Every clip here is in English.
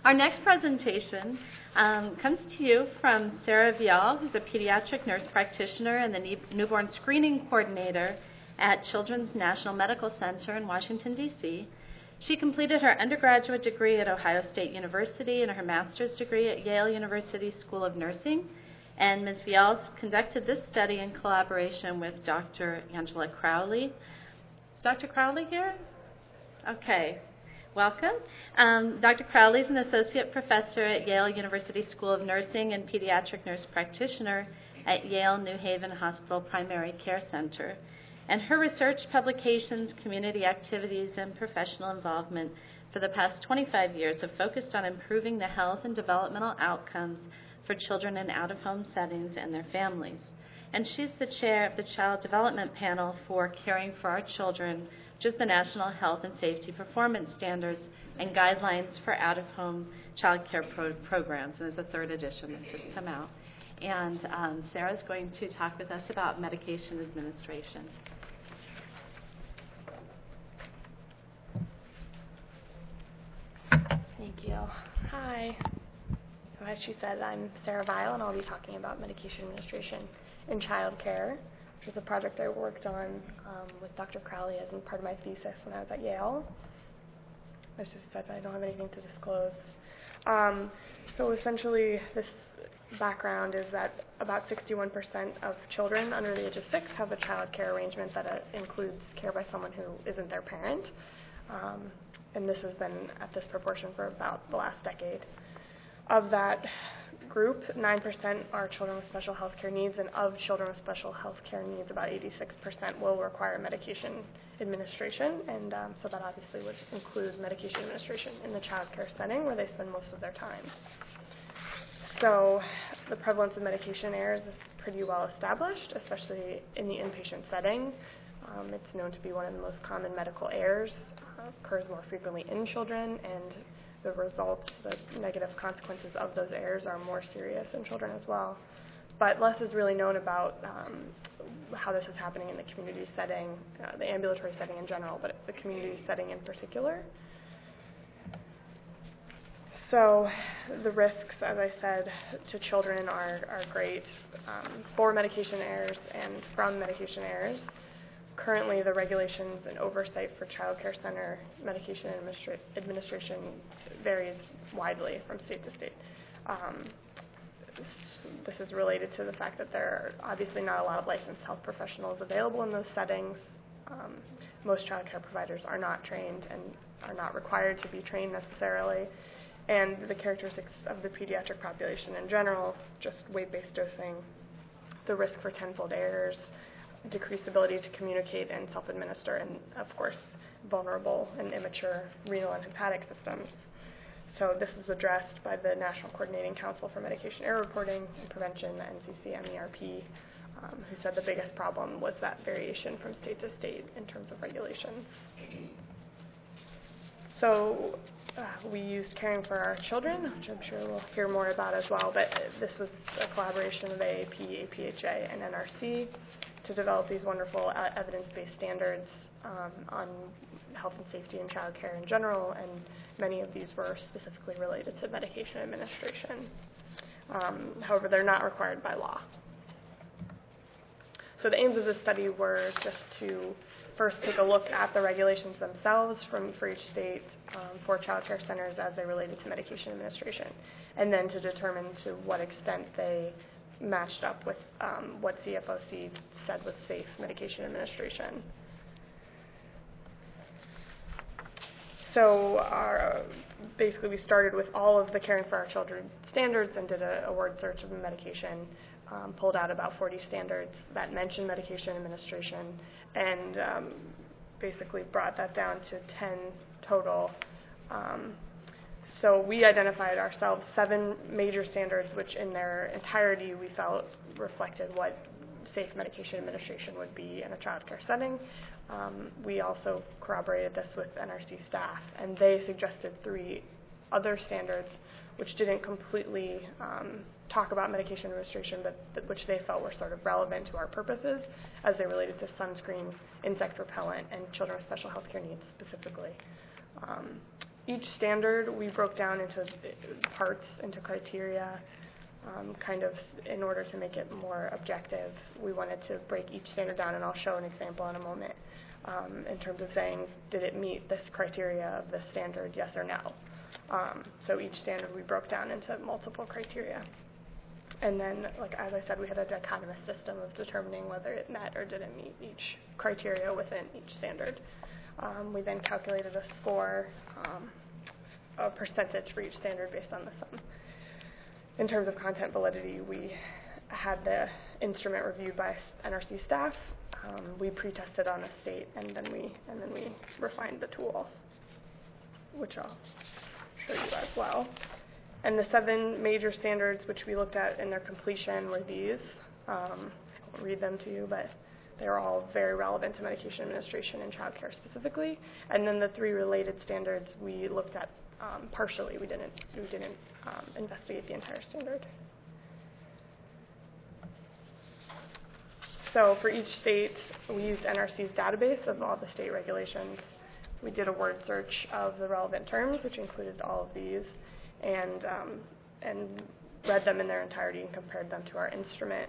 Our next presentation comes to you from Sarah Vial, who's a pediatric nurse practitioner and the newborn screening coordinator at Children's National Medical Center in Washington, D.C. She completed her undergraduate degree at Ohio State University and her master's degree at Yale University School of Nursing. And Ms. Vial conducted this study in collaboration with Dr. Angela Crowley. Is Dr. Crowley here? Okay. Welcome. Dr. Crowley is an associate professor at Yale University School of Nursing and pediatric nurse practitioner at Yale New Haven Hospital Primary Care Center. And her research, publications, community activities, and professional involvement for the past 25 years have focused on improving the health and developmental outcomes for children in out-of-home settings and their families. And she's the chair of the Child Development Panel for Caring for Our Children, which is the National Health and Safety Performance Standards and Guidelines for Out-of-Home Child Care Programs. And there's a third edition that's just come out. And Sarah's going to talk with us about medication administration. Thank you. Hi. So as she said, I'm Sarah Vial, and I'll be talking about medication administration in child care, which is a project I worked on with Dr. Crowley as part of my thesis when I was at Yale. As she said, I don't have anything to disclose. So essentially, this background is that about 61% of children under the age of 6 have a child care arrangement that includes care by someone who isn't their parent. And this has been at this proportion for about the last decade. Of that group, 9% are children with special health care needs, and of children with special health care needs, about 86% will require medication administration, and so that obviously would include medication administration in the child care setting where they spend most of their time. So the prevalence of medication errors is pretty well established, especially in the inpatient setting. It's known to be one of the most common medical errors, occurs more frequently in children, and the results, the negative consequences of those errors are more serious in children as well. But less is really known about how this is happening in the community setting, the ambulatory setting in general, but the community setting in particular. So the risks, as I said, to children are great for medication errors and from medication errors. Currently, the regulations and oversight for child care center medication administration varies widely from state to state. This is related to the fact that there are obviously not a lot of licensed health professionals available in those settings. Most child care providers are not trained and are not required to be trained necessarily. And the characteristics of the pediatric population in general, just weight-based dosing, the risk for tenfold errors, decreased ability to communicate and self-administer, and of course, vulnerable and immature renal and hepatic systems. So this is addressed by the National Coordinating Council for Medication Error Reporting and Prevention, the NCC-MERP, who said the biggest problem was that variation from state to state in terms of regulations. So we used Caring for Our Children, which I'm sure we'll hear more about as well, but this was a collaboration of AAP, APHA, and NRC to develop these wonderful evidence-based standards on health and safety in child care in general, and many of these were specifically related to medication administration. However, they're not required by law. So the aims of this study were just to first take a look at the regulations themselves for each state for child care centers as they related to medication administration, and then to determine to what extent they matched up with what CFOC said was safe medication administration. So basically we started with all of the Caring for Our Children standards and did a word search of the medication, pulled out about 40 standards that mention medication administration, and basically brought that down to 10 total. So we identified ourselves 7 major standards, which in their entirety we felt reflected what safe medication administration would be in a child care setting. We also corroborated this with NRC staff, and they suggested 3 other standards which didn't completely talk about medication administration, but which they felt were sort of relevant to our purposes as they related to sunscreen, insect repellent, and children with special health care needs specifically. Each standard we broke down into parts, into criteria, kind of in order to make it more objective. We wanted to break each standard down, and I'll show an example in a moment, in terms of saying, did it meet this criteria of this standard, yes or no? So each standard we broke down into multiple criteria. And then, like as I said, we had a dichotomous system of determining whether it met or didn't meet each criteria within each standard. We then calculated a score, a percentage for each standard based on the sum. In terms of content validity, we had the instrument reviewed by NRC staff. We pre-tested on a state, and then we refined the tool, which I'll show you as well. And the 7 major standards which we looked at in their completion were these. I won't read them to you, but they're all very relevant to medication administration and child care specifically. And then the 3 related standards we looked at partially. We didn't investigate the entire standard. So for each state, we used NRC's database of all the state regulations. We did a word search of the relevant terms, which included all of these, and read them in their entirety and compared them to our instrument.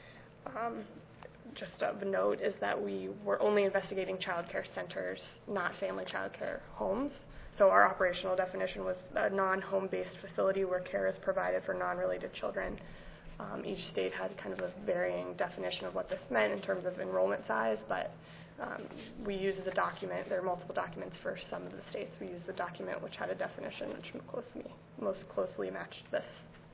Just of note is that we were only investigating child care centers, not family child care homes. So our operational definition was a non-home-based facility where care is provided for non-related children. Each state had kind of a varying definition of what this meant in terms of enrollment size, but we used the document. There are multiple documents for some of the states. We used the document which had a definition which most closely matched this.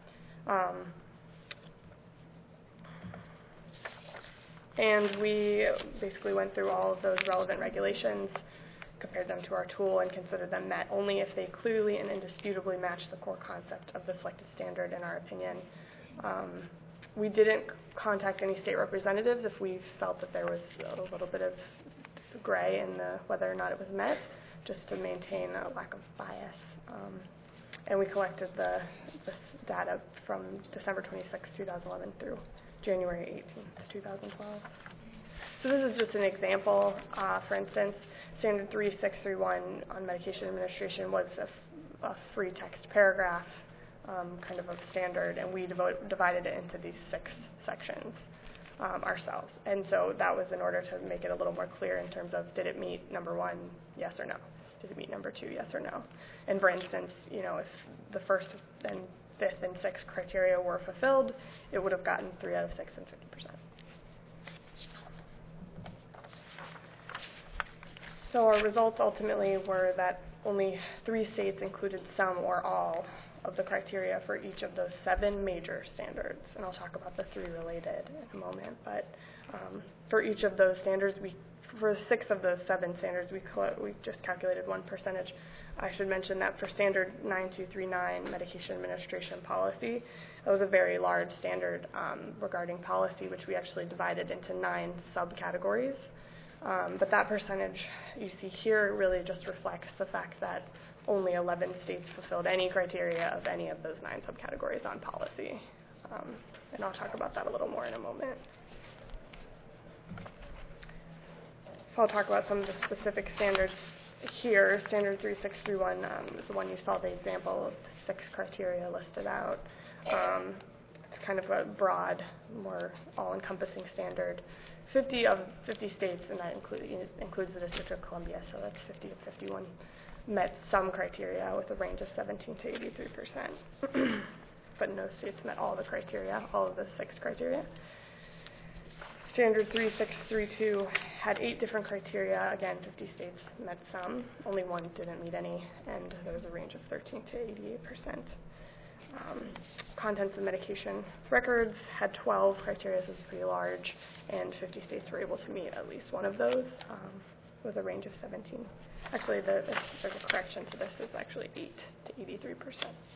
And we basically went through all of those relevant regulations, compared them to our tool, and considered them met only if they clearly and indisputably match the core concept of the selected standard, in our opinion. We didn't contact any state representatives if we felt that there was a little bit of gray in whether or not it was met, just to maintain a lack of bias. And we collected this data from December 26, 2011 through January 18th, 2012. So this is just an example. For instance, Standard 3631 on medication administration was a free text paragraph, kind of a standard, and we divided it into these 6 sections ourselves. And so that was in order to make it a little more clear in terms of, did it meet number 1, yes or no? Did it meet number 2, yes or no? And for instance, if the first and 5th and 6th criteria were fulfilled, it would have gotten 3 out of 6 and 50%. So our results ultimately were that only 3 states included some or all of the criteria for each of those 7 major standards. And I'll talk about the 3 related in a moment. But for each of those standards, for 6 of those 7 standards, we just calculated 1 percentage. I should mention that for Standard 9239, Medication Administration Policy, that was a very large standard regarding policy, which we actually divided into 9 subcategories. But that percentage you see here really just reflects the fact that only 11 states fulfilled any criteria of any of those 9 subcategories on policy. And I'll talk about that a little more in a moment. So I'll talk about some of the specific standards here. Standard 3631 is the one you saw the example of the 6 criteria listed out. It's kind of a broad, more all-encompassing standard. 50 of 50 states, and that includes the District of Columbia, so that's 50 of 51, met some criteria with a range of 17 to 83%. But no states met all the criteria, all of the 6 criteria. Standard 3632 had 8 different criteria. Again, 50 states met some. Only 1 didn't meet any, and there was a range of 13 to 88%. Contents of medication records had 12 criteria, so it's pretty large, and 50 states were able to meet at least one of those with a range of 17. Actually, there's a correction to this. It's actually 8 to 83%.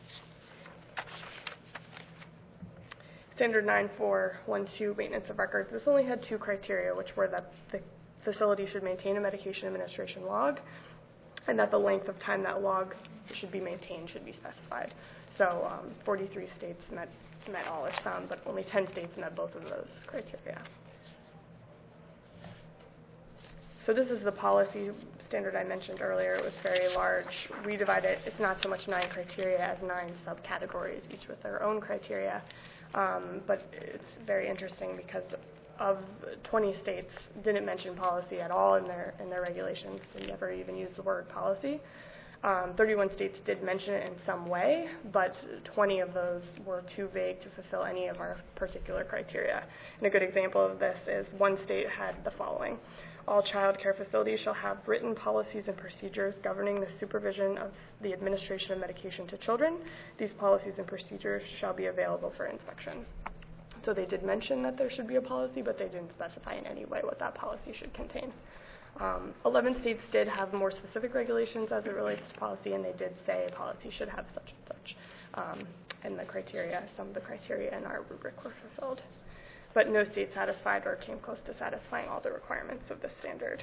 Standard 9412, maintenance of records. This only had 2 criteria, which were that the facility should maintain a medication administration log, and that the length of time that log should be maintained should be specified. So 43 states met all or some, but only 10 states met both of those criteria. So this is the policy standard I mentioned earlier, it was very large. We divide it, it's not so much 9 criteria as 9 subcategories, each with their own criteria. But it's very interesting because of 20 states didn't mention policy at all in their regulations. They never even used the word policy. 31 states did mention it in some way, but 20 of those were too vague to fulfill any of our particular criteria. And a good example of this is one state had the following. All child care facilities shall have written policies and procedures governing the supervision of the administration of medication to children. These policies and procedures shall be available for inspection. So they did mention that there should be a policy, but they didn't specify in any way what that policy should contain. 11 states did have more specific regulations as it relates to policy, and they did say a policy should have such and such. And the criteria, some of the criteria in our rubric were fulfilled. But no state satisfied or came close to satisfying all the requirements of this standard.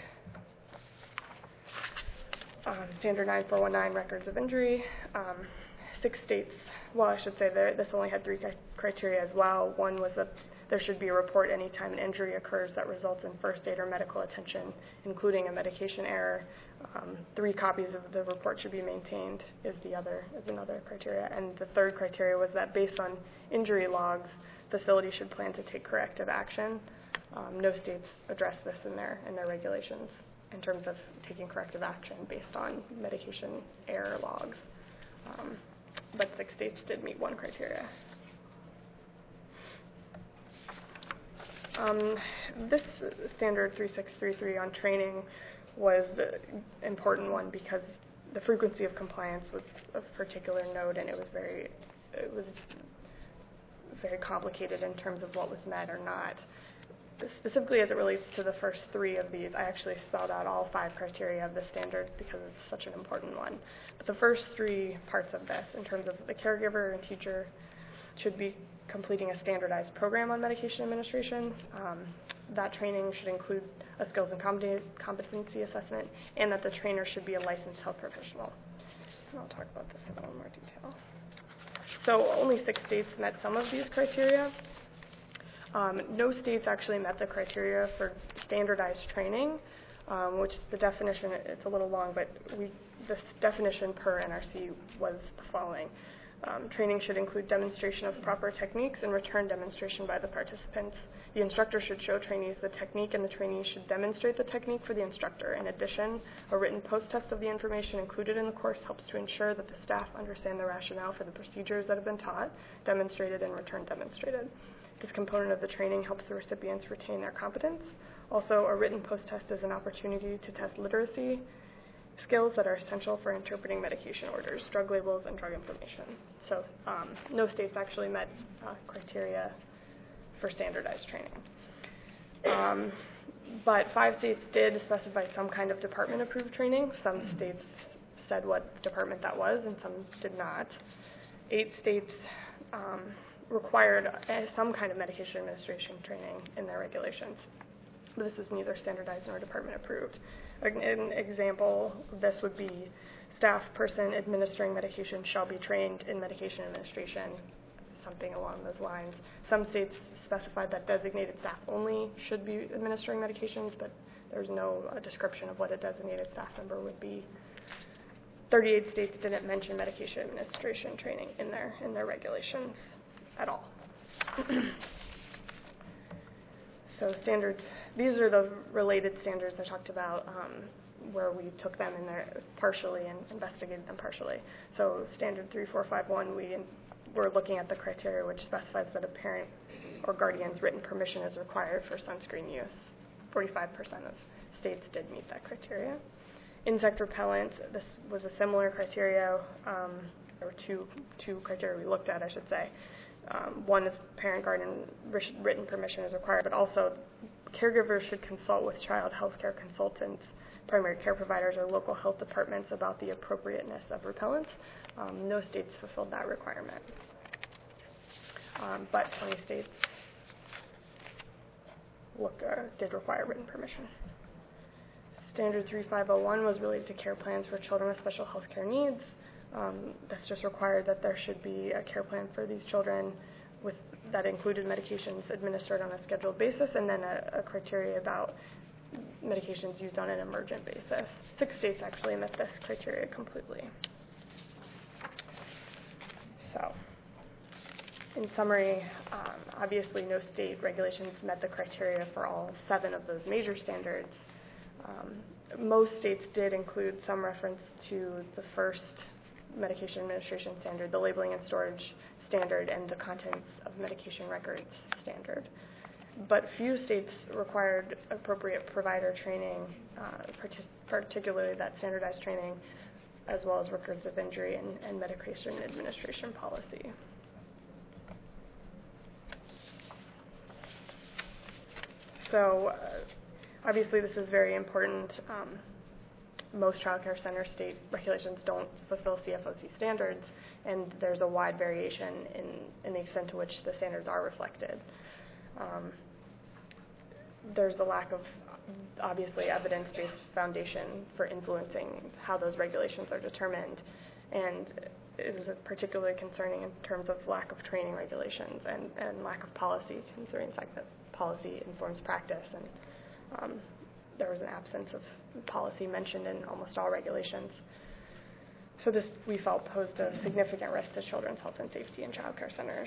Standard 9419, records of injury. 6 states, well, I should say this only had 3 criteria as well. One was that there should be a report anytime an injury occurs that results in first aid or medical attention, including a medication error. 3 copies of the report should be maintained is another criteria. And the 3rd criteria was that based on injury logs, facilities should plan to take corrective action. No states address this in their regulations in terms of taking corrective action based on medication error logs. But 6 states did meet 1 criteria. This standard 3633 on training was an important one because the frequency of compliance was of particular note, and it was very complicated in terms of what was met or not. Specifically as it relates to the first 3 of these, I actually spelled out all 5 criteria of the standard because it's such an important one. But the first 3 parts of this, in terms of the caregiver and teacher, should be completing a standardized program on medication administration. That training should include a skills and competency assessment, and that the trainer should be a licensed health professional. And I'll talk about this in a little more detail. So only 6 states met some of these criteria. No states actually met the criteria for standardized training, which the definition, it's a little long, but this definition per NRC was the following. Training should include demonstration of proper techniques and return demonstration by the participants. The instructor should show trainees the technique, and the trainees should demonstrate the technique for the instructor. In addition, a written post-test of the information included in the course helps to ensure that the staff understand the rationale for the procedures that have been taught, demonstrated, and return demonstrated. This component of the training helps the recipients retain their competence. Also, a written post-test is an opportunity to test literacy skills that are essential for interpreting medication orders, drug labels, and drug information. So no states actually met criteria for standardized training. But 5 states did specify some kind of department-approved training. Some states said what department that was, and some did not. 8 states required some kind of medication administration training in their regulations. But this is neither standardized nor department approved. An example of this would be staff person administering medication shall be trained in medication administration, something along those lines. Some states specified that designated staff only should be administering medications, but there's no description of what a designated staff member would be. 38 states didn't mention medication administration training in their regulations at all. So standards, these are the related standards I talked about where we took them in there partially and investigated them partially. So standard 3451, we're looking at the criteria which specifies that a parent or guardian's written permission is required for sunscreen use. 45% of states did meet that criteria. Insect repellent, this was a similar criteria. There were two criteria we looked at, I should say. One is parent guardian written permission is required, but also caregivers should consult with child health care consultants, primary care providers, or local health departments about the appropriateness of repellent. No states fulfilled that requirement, but 20 states did require written permission. Standard 3501 was related to care plans for children with special health care needs. That's just required that there should be a care plan for these children that included medications administered on a scheduled basis, and then a criteria about medications used on an emergent basis. 6 states actually met this criteria completely. So, in summary, obviously no state regulations met the criteria for all 7 of those major standards. Most states did include some reference to the first medication administration standard, the labeling and storage standard, and the contents of medication records standard. But few states required appropriate provider training, particularly that standardized training, as well as records of injury and medication administration policy. So, obviously this is very important. Most child care center state regulations don't fulfill CFOC standards, and there's a wide variation in the extent to which the standards are reflected. There's a lack of, obviously, evidence-based foundation for influencing how those regulations are determined, and it was particularly concerning in terms of lack of training regulations and lack of policy, considering the fact that policy informs practice, and there was an absence of policy mentioned in almost all regulations. So this, we felt, posed a significant risk to children's health and safety in child care centers.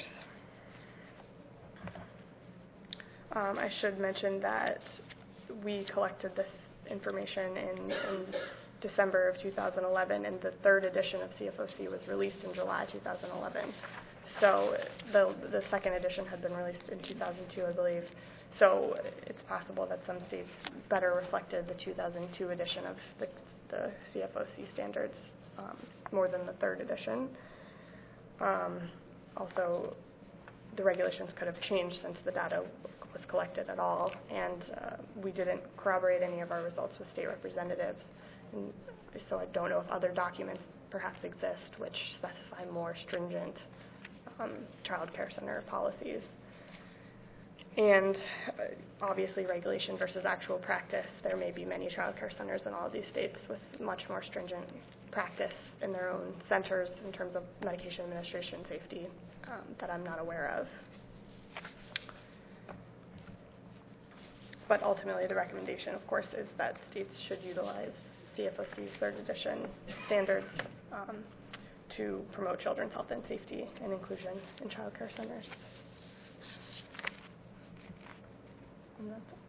I should mention that we collected this information in December of 2011, and the 3rd edition of CFOC was released in July 2011. So the 2nd edition had been released in 2002, I believe. So it's possible that some states better reflected the 2002 edition of the CFOC standards more than the 3rd edition. Also, the regulations could have changed since the data was collected at all, and we didn't corroborate any of our results with state representatives. And so I don't know if other documents perhaps exist which specify more stringent child care center policies. And obviously regulation versus actual practice, there may be many child care centers in all of these states with much more stringent practice in their own centers in terms of medication administration safety that I'm not aware of. But ultimately the recommendation, of course, is that states should utilize CFOC's 3rd edition standards to promote children's health and safety and inclusion in child care centers. And that's it.